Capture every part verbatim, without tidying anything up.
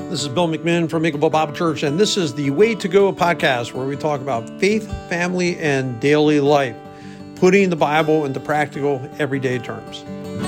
This is Bill McMinn from Makerville Bible Church, and this is the Way to Go podcast, where we talk about faith, family, and daily life, putting the Bible into practical, everyday terms.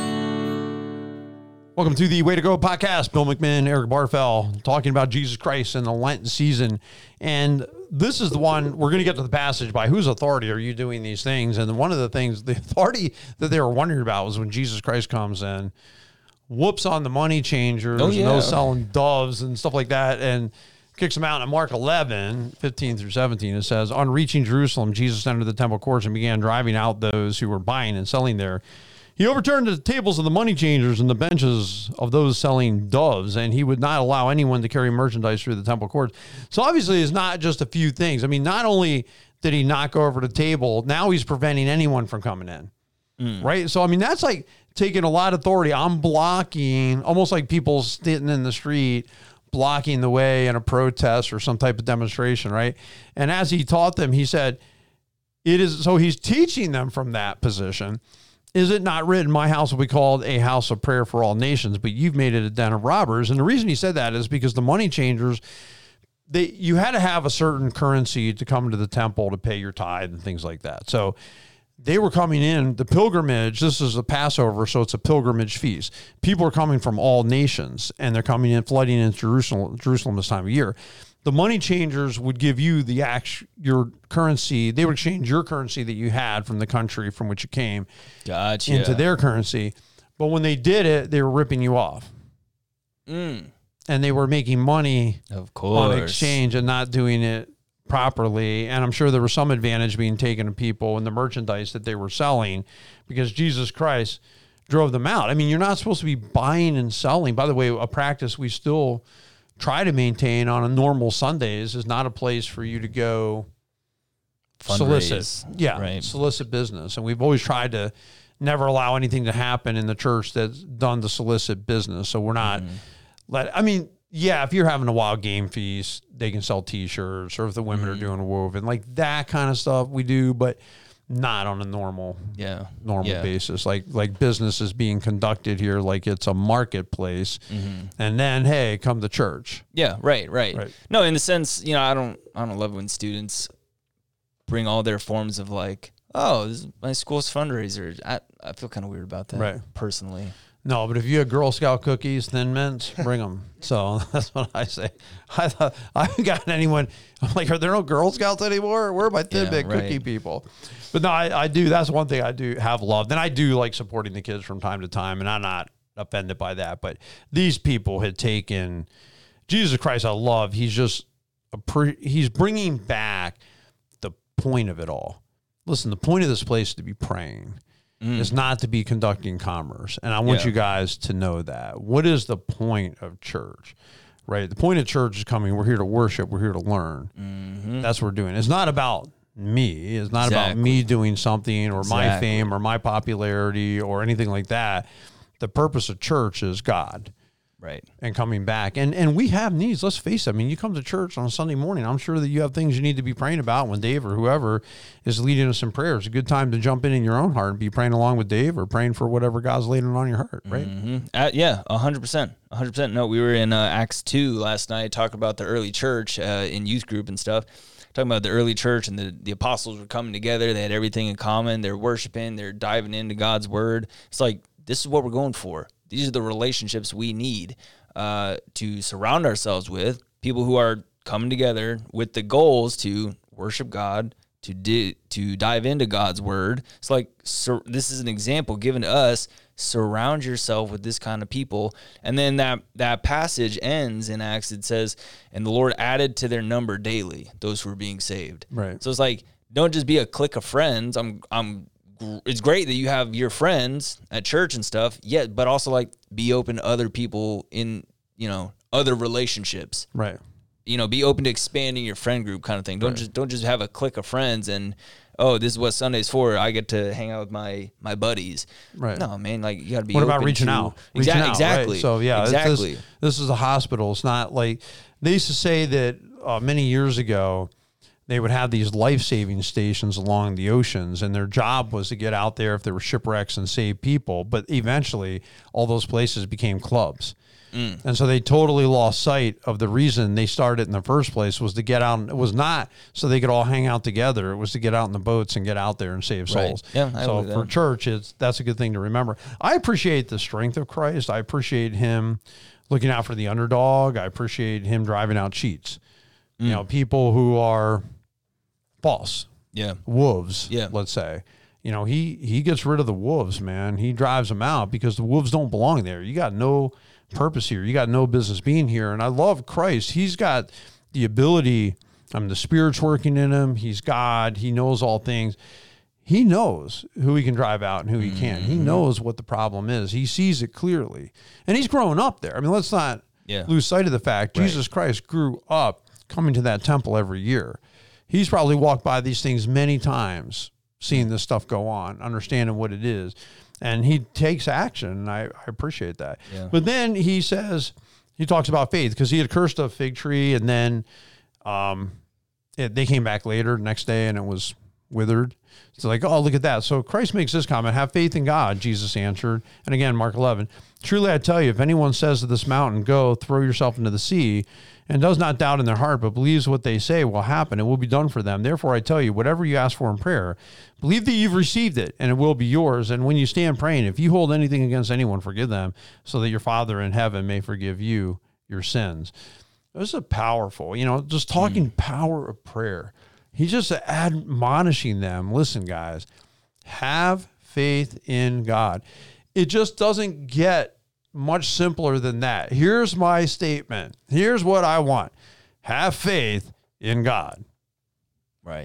Welcome to the Way to Go podcast. Bill McMinn, Eric Barfell, talking about Jesus Christ in the Lenten season. And this is the one, we're going to get to the passage, by whose authority are you doing these things? And one of the things, the authority that they were wondering about was when Jesus Christ comes in, whoops on the money changers, oh, yeah. and those selling doves and stuff like that, and kicks them out. In Mark eleven, fifteen through seventeen, it says, on reaching Jerusalem, Jesus entered the temple courts and began driving out those who were buying and selling there. He overturned the tables of the money changers and the benches of those selling doves, and he would not allow anyone to carry merchandise through the temple courts. So obviously it's not just a few things. I mean, not only did he knock over the table, now he's preventing anyone from coming in. Mm. Right? So, I mean, that's like taking a lot of authority. I'm blocking, almost like people sitting in the street, blocking the way in a protest or some type of demonstration, right? And as he taught them, he said, it is, so he's teaching them from that position. Is it not written, my house will be called a house of prayer for all nations, but you've made it a den of robbers? And the reason he said that is because the money changers, they, you had to have a certain currency to come to the temple to pay your tithe and things like that. So they were coming in, the pilgrimage, this is a Passover, so it's a pilgrimage feast. People are coming from all nations, and they're coming in, flooding into Jerusalem, Jerusalem this time of year. The money changers would give you the act, your currency. They would exchange your currency that you had from the country from which you came gotcha. into their currency. But when they did it, they were ripping you off. Mm. And they were making money of course. on exchange and not doing it properly. And I'm sure there was some advantage being taken to people in the merchandise that they were selling, because Jesus Christ drove them out. I mean, you're not supposed to be buying and selling. By the way, a practice we still try to maintain on a normal Sundays is not a place for you to go Fundraise. solicit. Yeah, right. solicit business. And we've always tried to never allow anything to happen in the church that's done to solicit business. So we're not, mm-hmm. let, I mean, yeah, if you're having a wild game feast, they can sell T-shirts, or if the women mm-hmm. are doing woven, like that kind of stuff we do, but not on a normal, yeah, normal yeah. basis. Like like business is being conducted here like it's a marketplace, mm-hmm. and then hey, come to church. Yeah, right, right, right. No, in the sense, you know, I don't, I don't love when students bring all their forms of like, oh, this is my school's fundraiser. I, I feel kind of weird about that, right. personally. No, but if you had Girl Scout cookies, Thin Mints, bring them. So that's what I say. I thought I haven't gotten anyone. I'm like, are there no Girl Scouts anymore? Where are my Thin yeah, Mint right. cookie people? But no, I, I do. That's one thing I do have loved. And I do like supporting the kids from time to time, and I'm not offended by that. But these people had taken Jesus Christ. I love. He's just a pre, he's bringing back the point of it all. Listen, the point of this place is to be praying. Mm. Is not to be conducting commerce. And I want yeah. you guys to know that. What is the point of church, right? The point of church is coming. We're here to worship. We're here to learn. Mm-hmm. That's what we're doing. It's not about me. It's not exactly. about me doing something or exactly. my fame or my popularity or anything like that. The purpose of church is God. Right. And coming back. And and we have needs. Let's face it. I mean, you come to church on a Sunday morning, I'm sure that you have things you need to be praying about when Dave or whoever is leading us in prayer. It's a good time to jump in in your own heart and be praying along with Dave or praying for whatever God's laying on your heart, right? Mm-hmm. Uh, yeah, one hundred percent. one hundred percent. No, we were in uh, Acts two last night talking about the early church uh, in youth group and stuff. Talking about the early church, and the, the apostles were coming together. They had everything in common. They're worshiping. They're diving into God's word. It's like, this is what we're going for. These are the relationships we need uh, to surround ourselves with, people who are coming together with the goals to worship God, to di- to dive into God's word. It's like, sur- this is an example given to us. Surround yourself with this kind of people. And then that, that passage ends in Acts. It says, and the Lord added to their number daily those who were being saved. Right. So it's like, don't just be a clique of friends. I'm I'm it's great that you have your friends at church and stuff, yeah, but also like be open to other people in, you know, other relationships. Right. You know, be open to expanding your friend group kind of thing. Don't right. just don't just have a clique of friends and, oh, this is what Sunday's for. I get to hang out with my my buddies. Right. No, man, like you got to be What open about reaching to, out? Exa- Reaching out, exactly. Right? So, yeah, exactly. This, this is a hospital. It's not like they used to say that uh, many years ago, they would have these life-saving stations along the oceans, and their job was to get out there if there were shipwrecks and save people. But eventually, all those places became clubs. Mm. And so they totally lost sight of the reason they started in the first place was to get out. It was not so they could all hang out together. It was to get out in the boats and get out there and save souls. Right. Yeah, I so believe for that. church, it's that's a good thing to remember. I appreciate the strength of Christ. I appreciate him looking out for the underdog. I appreciate him driving out cheats. Mm. You know, people who are false. Yeah. Wolves, Yeah. let's say. You know, he, he gets rid of the wolves, man. He drives them out because the wolves don't belong there. You got no purpose here. You got no business being here. And I love Christ. He's got the ability, I mean, the Spirit's working in him. He's God. He knows all things. He knows who he can drive out and who he can't. He knows what the problem is. He sees it clearly. And he's growing up there. I mean, let's not Yeah. lose sight of the fact Right. Jesus Christ grew up coming to that temple every year. He's probably walked by these things many times, seeing this stuff go on, understanding what it is. And he takes action, and I, I appreciate that. Yeah. But then he says, he talks about faith, because he had cursed a fig tree, and then um, it, they came back later, next day, and it was withered. It's like, oh, look at that. So Christ makes this comment, have faith in God, Jesus answered. And again, Mark eleven, truly I tell you, if anyone says to this mountain, go, throw yourself into the sea, and does not doubt in their heart, but believes what they say will happen, it will be done for them. Therefore I tell you, whatever you ask for in prayer, believe that you've received it, and it will be yours. And when you stand praying, if you hold anything against anyone, forgive them, so that your Father in heaven may forgive you your sins. This is powerful, you know, just talking mm. power of prayer. He's just admonishing them. Listen, guys, have faith in God. It just doesn't get much simpler than that. Here's my statement. Here's what I want. Have faith in God. Right.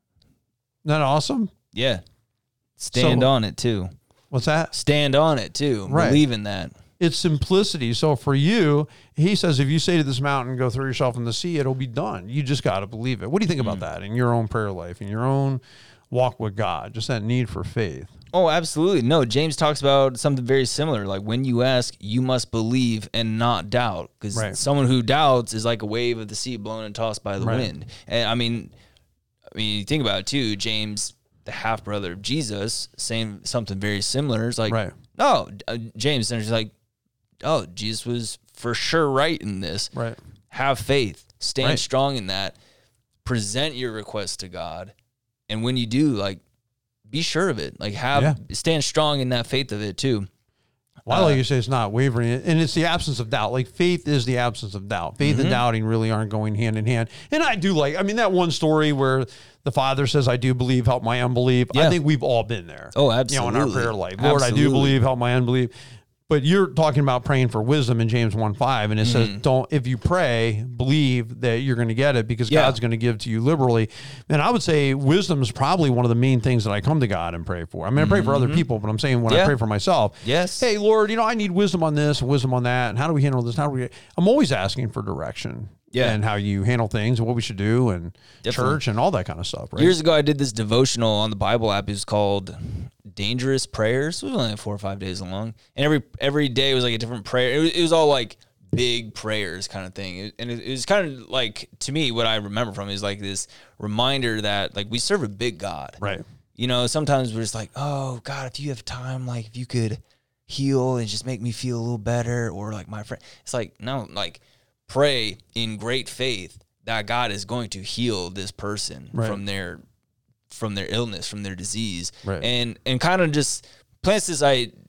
Isn't that awesome? Yeah. Stand So- on it too. What's that? Stand on it too. Right. Believe in that. It's simplicity. So for you, he says, if you say to this mountain, go throw yourself in the sea, it'll be done. You just got to believe it. What do you think about that in your own prayer life, in your own walk with God? Just that need for faith. Oh, absolutely. No, James talks about something very similar. Like when you ask, you must believe and not doubt. Because Right. someone who doubts is like a wave of the sea blown and tossed by the Right. wind. And I mean, I mean, you think about it too, James, the half brother of Jesus, saying something very similar. It's like, Right. no, uh, James, and it's like, oh, Jesus was for sure right in this. Right. Have faith, stand Right. strong in that, present your request to God. And when you do, like, be sure of it. Like, have Yeah. stand strong in that faith of it too. Well, Uh, like you say, it's not wavering, and it's the absence of doubt. Like faith is the absence of doubt. Faith Mm-hmm. and doubting really aren't going hand in hand. And I do like, I mean, that one story where the father says, "I do believe, help my unbelief." I Yeah. think we've all been there. Oh, You know, in absolutely. our prayer life, Lord, I do Absolutely. believe, help my unbelief. But you're talking about praying for wisdom in James one five, and it says, "Don't if you pray, believe that you're going to get it because Yeah. God's going to give to you liberally." And I would say wisdom is probably one of the main things that I come to God and pray for. I mean, I pray for other people, but I'm saying when I Yeah. pray for myself, Yes. hey, Lord, you know, I need wisdom on this and wisdom on that, and how do we handle this? How do we? I'm always asking for direction, Yeah. and how you handle things and what we should do, and Definitely. church and all that kind of stuff. Right? Years ago, I did this devotional on the Bible app. It was called Dangerous Prayers. It was only like four or five days long, and every every day was like a different prayer. It was, it was all like big prayers kind of thing, It- and it, it was kind of like, to me, what I remember from it is like this reminder that like we serve a big God. Right. You know, sometimes we're just like, oh God, if you have time, like if you could heal and just make me feel a little better, or like my friend. It's like, no, like pray in great faith that God is going to heal this person Right. from their from their illness, from their disease, Right. and and kind of just plants this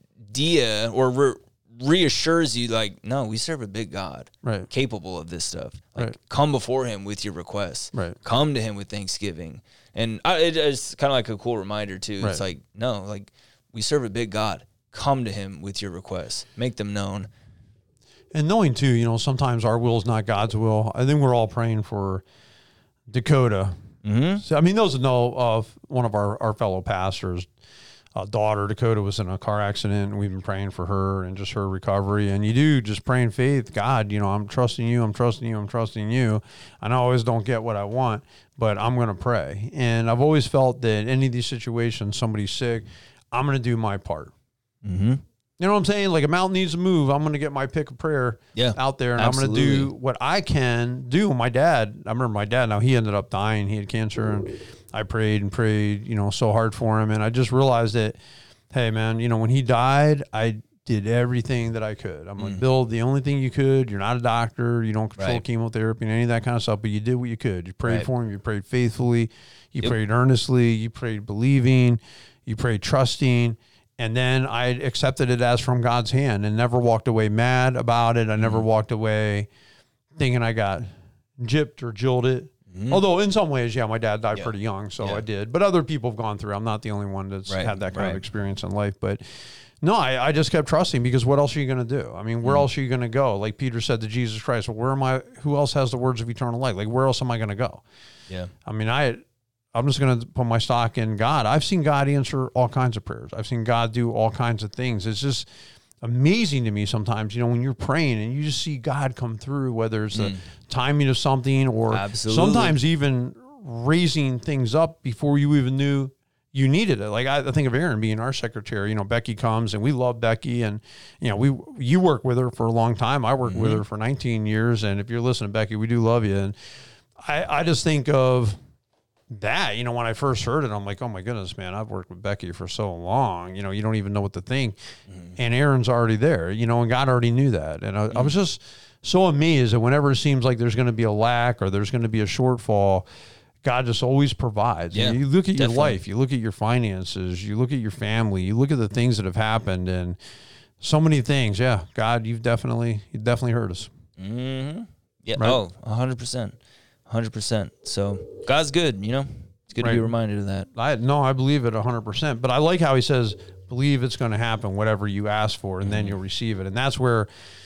idea or re- reassures you, like, no, we serve a big God, Right. capable of this stuff. Like, Right. come before Him with your requests, Right. come to Him with thanksgiving, and I, it, it's kind of like a cool reminder too. Right. It's like, no, like we serve a big God. Come to Him with your requests, make them known. And knowing too, you know, sometimes our will is not God's will. I think we're all praying for Dakota. Mm-hmm. So, I mean, those that know of one of our, our fellow pastors, uh, daughter Dakota was in a car accident, and we've been praying for her and just her recovery. And you do just pray in faith, God, you know, I'm trusting you, I'm trusting you, I'm trusting you. And I always don't get what I want, but I'm going to pray. And I've always felt that any of these situations, somebody's sick, I'm going to do my part. Mm-hmm. You know what I'm saying? Like a mountain needs to move. I'm going to get my pick of prayer Yeah, out there, and absolutely. I'm going to do what I can do. My dad, I remember my dad, now he ended up dying. He had cancer, and I prayed and prayed, you know, so hard for him. And I just realized that, hey, man, you know, when he died, I did everything that I could. I'm like, Bill, the only thing you could, you're not a doctor, you don't control Right. chemotherapy and any of that kind of stuff, but you did what you could. You prayed Right. for him, you prayed faithfully, you Yep. prayed earnestly, you prayed believing, you prayed trusting, and then I accepted it as from God's hand and never walked away mad about it. I never Mm-hmm. walked away thinking I got gypped or jilted. Mm-hmm. Although in some ways, yeah, my dad died Yeah. pretty young, so Yeah. I did. But other people have gone through. I'm not the only one that's Right. had that kind Right. of experience in life. But no, I, I just kept trusting because what else are you going to do? I mean, where Mm. else are you going to go? Like Peter said to Jesus Christ, well, where am I? Who else has the words of eternal life? Like, where else am I going to go? Yeah. I mean, I, I'm just going to put my stock in God. I've seen God answer all kinds of prayers. I've seen God do all kinds of things. It's just amazing to me sometimes, you know, when you're praying and you just see God come through, whether it's the timing of something or Absolutely. sometimes even raising things up before you even knew you needed it. Like I, I think of Aaron being our secretary. You know, Becky comes and we love Becky, and you know, we you work with her for a long time. I worked with her for nineteen years, and if you're listening, Becky, we do love you. And I, I just think of that, you know, when I first heard it, I'm like, oh my goodness, man, I've worked with Becky for so long. You know, you don't even know what to think. Mm-hmm. And Aaron's already there, you know, and God already knew that. And I, mm-hmm. I was just so amazed that whenever it seems like there's going to be a lack or there's going to be a shortfall, God just always provides. Yeah, you look at definitely. your life, you look at your finances, you look at your family, you look at the things that have happened, and so many things. Yeah, God, you've definitely, you definitely heard us. Mm-hmm. Yeah. Right? Oh, a hundred percent, a hundred percent. So God's good. You know, it's good Right. to be reminded of that. I no, I believe it a hundred percent. But I like how he says, "Believe it's going to happen, whatever you ask for, and Mm-hmm. then you'll receive it." And that's where.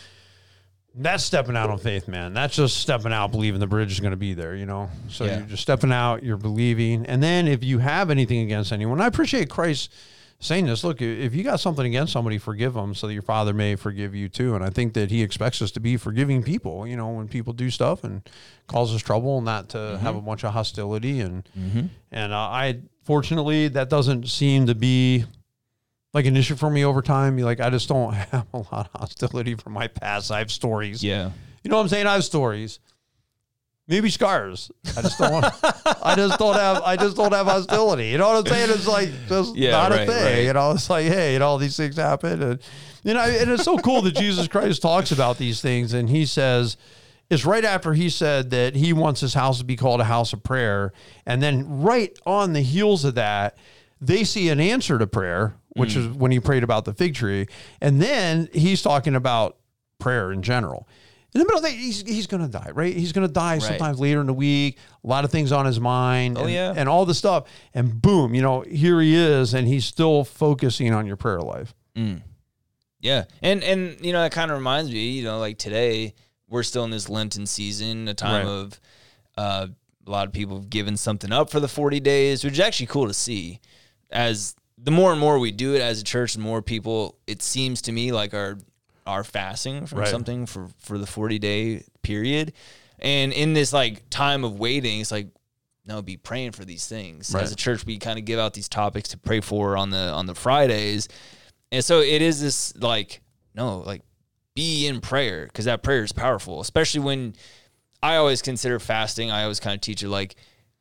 That's stepping out on faith, man. That's just stepping out, believing the bridge is going to be there, you know? So Yeah. you're just stepping out, you're believing. And then if you have anything against anyone, I appreciate Christ saying this, look, if you got something against somebody, forgive them so that your Father may forgive you too. And I think that he expects us to be forgiving people, you know, when people do stuff and cause us trouble, not to mm-hmm. have a bunch of hostility. And, Mm-hmm. and uh, I, fortunately, that doesn't seem to be like an issue for me over time. Like, I just don't have a lot of hostility from my past. I have stories. Yeah. You know what I'm saying? I have stories. Maybe scars. I just don't want I just don't have I just don't have hostility. You know what I'm saying? It's like just Yeah, not right, a thing. right. You know, it's like, hey, you know, all these things happen. And you know, and it's so cool that Jesus Christ talks about these things, and he says it's right after he said that he wants his house to be called a house of prayer. And then right on the heels of that, they see an answer to prayer, which mm. is when he prayed about the fig tree. And then he's talking about prayer in general. In the middle of the day, he's, he's going to die, right? He's going to die Right. sometimes later in the week, a lot of things on his mind, Oh, and, yeah. and all the stuff. And boom, you know, here he is, and he's still focusing on your prayer life. Mm. Yeah. And, and, you know, that kind of reminds me, you know, like today, we're still in this Lenten season, a time Right. of uh, a lot of people have given something up for the forty days, which is actually cool to see. As the more and more we do it as a church, the more people, it seems to me, like are are fasting from Right. something for, for the forty day period. And in this like time of waiting, it's like, no, be praying for these things. Right. As a church, we kind of give out these topics to pray for on the on the Fridays. And so it is this like, no, like be in prayer, because that prayer is powerful, especially when I always consider fasting. I always kind of teach it like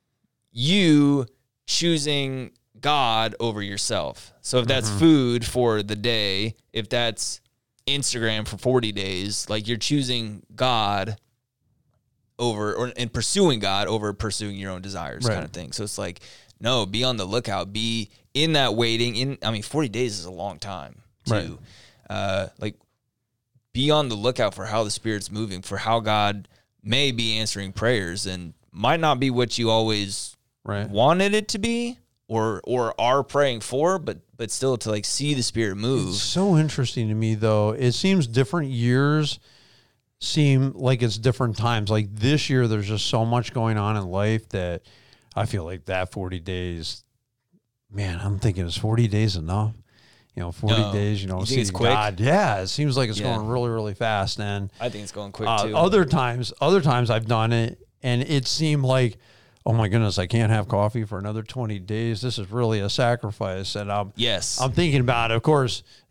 you choosing God over yourself. So if that's Mm-hmm. food for the day, if that's Instagram for forty days, like you're choosing God over or and pursuing God over pursuing your own desires, Right. kind of thing. So it's like, no, be on the lookout, be in that waiting. In I mean, forty days is a long time too. Right. Uh, like be on the lookout for how the Spirit's moving, for how God may be answering prayers, and might not be what you always Right. wanted it to be or or are praying for, but but still to like see the Spirit move. It's so interesting to me, though. It seems different years seem like it's different times. Like this year, there's just so much going on in life that I feel like that forty days, man, I'm thinking, is forty days enough? You know, forty No. days, you know, You think it's seeing quick? God. Yeah, it seems like it's Yeah. going really, really fast. And I think it's going quick uh, too. other times, other times I've done it, and it seemed like, oh my goodness, I can't have coffee for another twenty days. This is really a sacrifice. And I'm, yes. I'm thinking about it. Of course,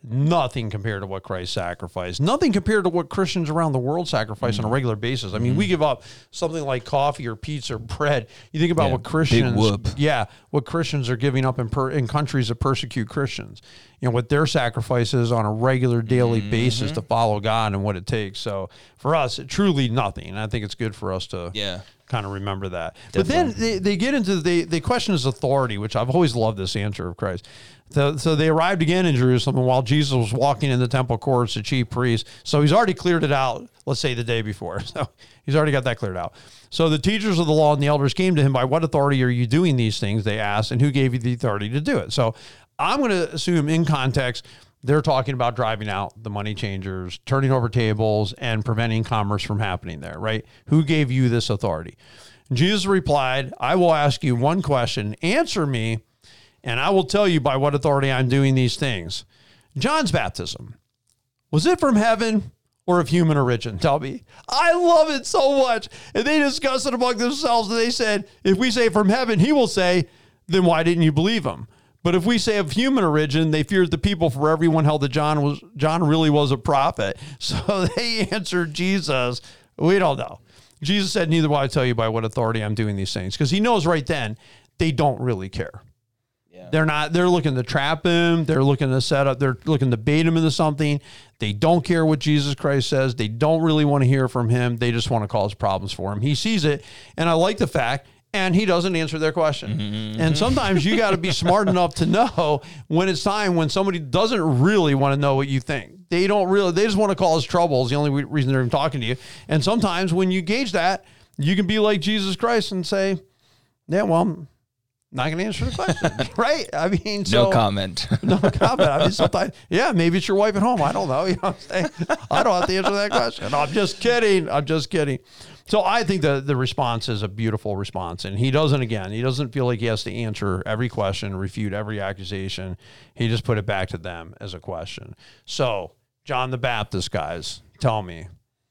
nothing compared to what Christ sacrificed. Nothing compared to what Christians around the world sacrifice mm. on a regular basis. I mean, mm. we give up something like coffee or pizza or bread. You think about yeah, what Christians, yeah, what Christians are giving up in per, in countries that persecute Christians. You know, what their sacrifices on a regular daily mm-hmm. basis to follow God and what it takes. So for us, truly nothing. And I think it's good for us to yeah. kind of remember that. Definitely. But then they, they get into, they, they question his authority, which I've always loved this answer of Christ. So, so they arrived again in Jerusalem, and while Jesus was walking in the temple courts, the chief priests, so he's already cleared it out, let's say the day before. So he's already got that cleared out. So the teachers of the law and the elders came to him. By what authority are you doing these things? They asked, and who gave you the authority to do it? So I'm going to assume in context, they're talking about driving out the money changers, turning over tables, and preventing commerce from happening there, right? Who gave you this authority? And Jesus replied, I will ask you one question. Answer me, and I will tell you by what authority I'm doing these things. John's baptism, was it from heaven or of human origin? Tell me. I love it so much. And they discussed it among themselves, and they said, if we say from heaven, he will say, then why didn't you believe him? But if we say of human origin, they feared the people, for everyone held that John was John really was a prophet. So they answered Jesus, we don't know. Jesus said, neither will I tell you by what authority I'm doing these things. Because he knows right then they don't really care. Yeah. They're not, they're looking to trap him. They're looking to set up, they're looking to bait him into something. They don't care what Jesus Christ says. They don't really want to hear from him. They just want to cause problems for him. He sees it. And I like the fact, and he doesn't answer their question. Mm-hmm. And sometimes you got to be smart enough to know when it's time when somebody doesn't really want to know what you think. They don't really, they just want to cause trouble is the only reason they're even talking to you. And sometimes when you gauge that, you can be like Jesus Christ and say, yeah, well, I'm not going to answer the question, right? I mean, so. No comment. no comment. I mean, sometimes, yeah, maybe it's your wife at home. I don't know. You know what I'm saying? I don't have to answer that question. No, I'm just kidding. I'm just kidding. So I think the, the response is a beautiful response. And he doesn't, again, he doesn't feel like he has to answer every question, refute every accusation. He just put it back to them as a question. So John the Baptist, guys, tell me,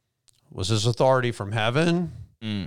was his authority from heaven mm.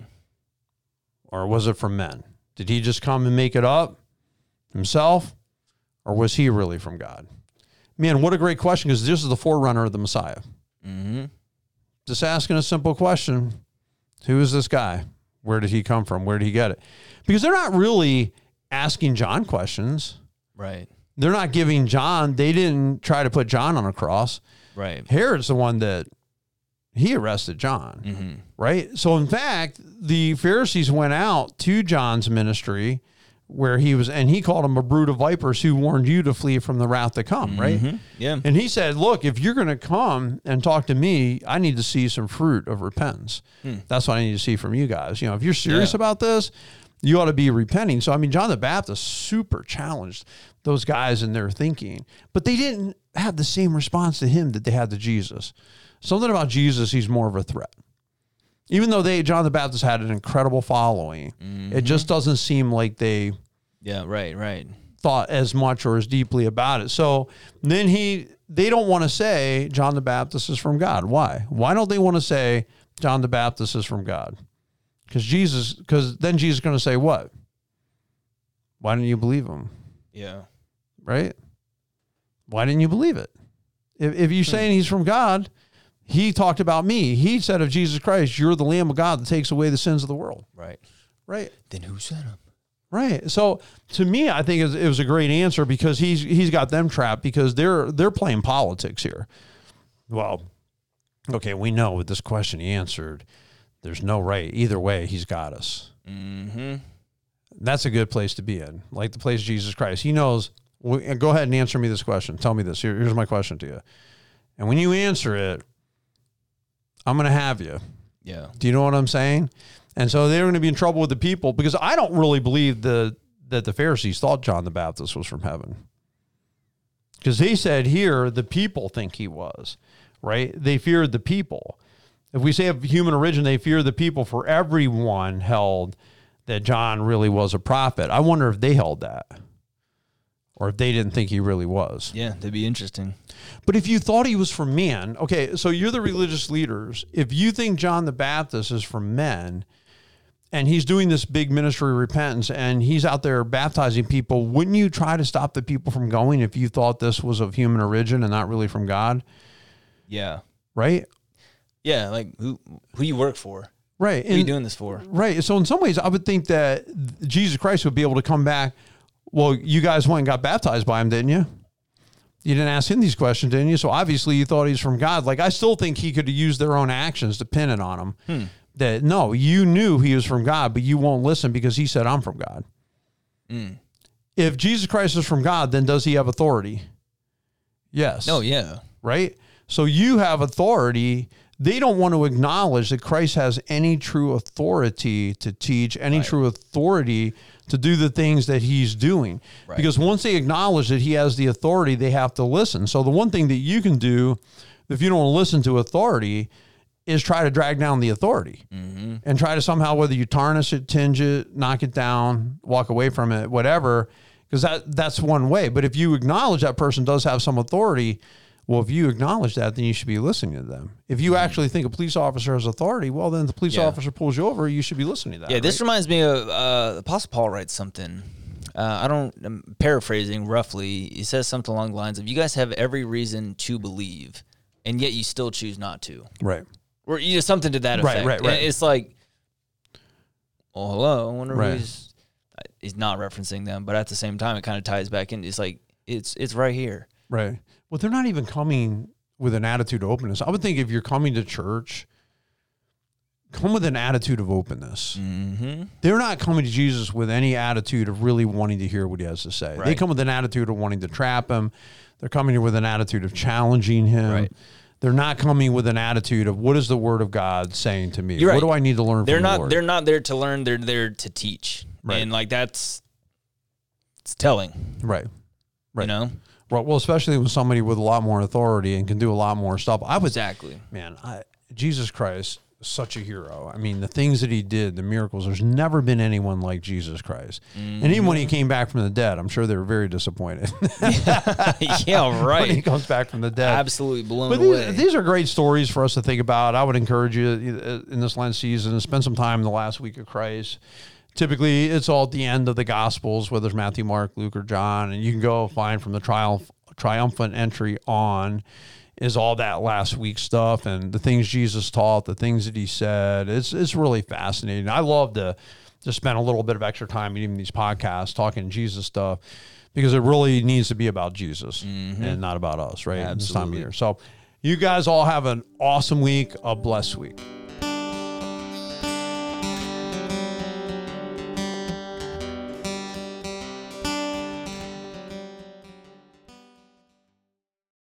or was it from men? Did he just come and make it up himself, or was he really from God? Man, what a great question, because this is the forerunner of the Messiah. Mm-hmm. Just asking a simple question. Who is this guy? Where did he come from? Where did he get it? Because they're not really asking John questions. Right. They're not giving John, they didn't try to put John on a cross. Right. Herod's the one that he arrested John, mm-hmm. right? So in fact, the Pharisees went out to John's ministry where he was, and he called him a brood of vipers who warned you to flee from the wrath to come, mm-hmm. right? Yeah. And he said, look, if you're going to come and talk to me, I need to see some fruit of repentance. Hmm. That's what I need to see from you guys. You know, if you're serious yeah. about this, you ought to be repenting. So, I mean, John the Baptist super challenged those guys in their thinking, but they didn't have the same response to him that they had to Jesus. Something about Jesus, he's more of a threat. Even though they, John the Baptist had an incredible following, mm-hmm. it just doesn't seem like they yeah, right, right. thought as much or as deeply about it. So then he, they don't want to say John the Baptist is from God. Why? Why don't they want to say John the Baptist is from God? Because Jesus, because then Jesus is going to say what? Why didn't you believe him? Yeah. Right? Why didn't you believe it? If, if you're saying he's from God, he talked about me. He said of Jesus Christ, you're the Lamb of God that takes away the sins of the world. Right. Right. Then who sent him? Right. So to me, I think it was a great answer because he's he's got them trapped because they're they're playing politics here. Well, okay, we know with this question he answered, there's no right. Either way, he's got us. Mm-hmm. That's a good place to be in, like the place Jesus Christ. He knows, well, go ahead and answer me this question. Tell me this. Here, here's my question to you. And when you answer it, I'm going to have you. Yeah. Do you know what I'm saying? And so they're going to be in trouble with the people because I don't really believe the, that the Pharisees thought John the Baptist was from heaven. Because they said here, the people think he was, right? They feared the people. If we say of human origin, they fear the people, for everyone held that John really was a prophet. I wonder if they held that or if they didn't think he really was. Yeah, that'd be interesting. But if you thought he was from man, okay, so you're the religious leaders. If you think John the Baptist is from men, and he's doing this big ministry of repentance, and he's out there baptizing people, wouldn't you try to stop the people from going if you thought this was of human origin and not really from God? Yeah. Right? Yeah, like who who you work for. Right. Who are you doing this for? Right. So in some ways, I would think that Jesus Christ would be able to come back. Well, you guys went and got baptized by him, didn't you? You didn't ask him these questions, didn't you? So obviously you thought he's from God. Like, I still think he could have used their own actions to pin it on him. Hmm. That, no, you knew he was from God, but you won't listen because he said, I'm from God. Mm. If Jesus Christ is from God, then does he have authority? Yes. No, yeah. Right? So you have authority. They don't want to acknowledge that Christ has any true authority to teach, any right. true authority to do the things that he's doing. Right. Because once they acknowledge that he has the authority, they have to listen. So the one thing that you can do, if you don't want to listen to authority, is try to drag down the authority mm-hmm. and try to somehow, whether you tarnish it, tinge it, knock it down, walk away from it, whatever, because that, that's one way. But if you acknowledge that person does have some authority, well, if you acknowledge that, then you should be listening to them. If you actually think a police officer has authority, well, then the police yeah. officer pulls you over, you should be listening to that. Yeah, this right? reminds me of uh, Apostle Paul writes something. Uh, I don't, I'm paraphrasing roughly. He says something along the lines of, you guys have every reason to believe, and yet you still choose not to. Right. Or you know, something to that effect. Right, right, right. It's like, well, hello, I wonder right. who's, he's not referencing them, but at the same time, it kind of ties back in. It's like, it's it's right here. Right. Well, they're not even coming with an attitude of openness. I would think if you're coming to church, come with an attitude of openness. Mm-hmm. They're not coming to Jesus with any attitude of really wanting to hear what he has to say. Right. They come with an attitude of wanting to trap him. They're coming here with an attitude of challenging him. Right. They're not coming with an attitude of, what is the word of God saying to me? You're what right. do I need to learn they're from not, the Lord? They're not there to learn. They're there to teach. Right. And like that's, it's telling. Right. Right. You know? Right. Well, especially with somebody with a lot more authority and can do a lot more stuff. I would, exactly. Man, I, Jesus Christ, such a hero. I mean, the things that he did, the miracles, there's never been anyone like Jesus Christ. Mm-hmm. And even when he came back from the dead, I'm sure they were very disappointed. Yeah, right. When he comes back from the dead. Absolutely blown but away. These, these are great stories for us to think about. I would encourage you in this Lent season to spend some time in the last week of Christ. Typically, it's all at the end of the Gospels, whether it's Matthew, Mark, Luke, or John, and you can go find from the triumph, triumphant entry on is all that last week stuff and the things Jesus taught, the things that he said. It's it's really fascinating. I love to just spend a little bit of extra time even these podcasts talking Jesus stuff because it really needs to be about Jesus mm-hmm. and not about us, right? Absolutely. This time of year. So you guys all have an awesome week, a blessed week.